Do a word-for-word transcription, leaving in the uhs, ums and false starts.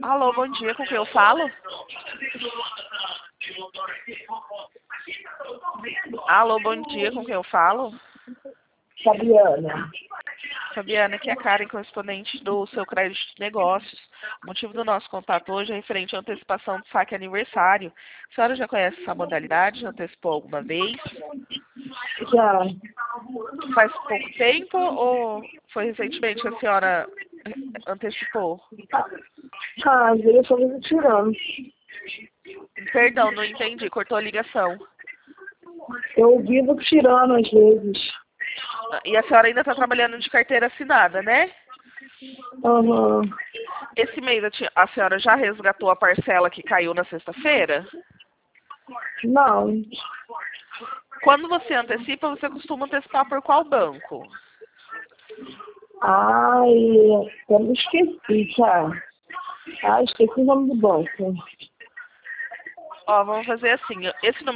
Alô, bom dia, com quem eu falo? Alô, bom dia, com quem eu falo? Fabiana. Fabiana, aqui é a Karen, correspondente do seu crédito de negócios. O motivo do nosso contato hoje é referente à antecipação do saque aniversário. A senhora já conhece essa modalidade? Já antecipou alguma vez? Já. Faz pouco tempo ou foi recentemente que a senhora antecipou? Ah, às vezes eu só vivo tirando. Perdão, não entendi, cortou a ligação. Eu vivo tirando às vezes. E a senhora ainda está trabalhando de carteira assinada, né? Aham. Esse mês a ti- a senhora já resgatou a parcela que caiu na sexta-feira? Não. Quando você antecipa, você costuma antecipar por qual banco? Ai, eu me esqueci, tá? Ah, esqueci o nome do banco. Ó, vamos fazer assim. Esse número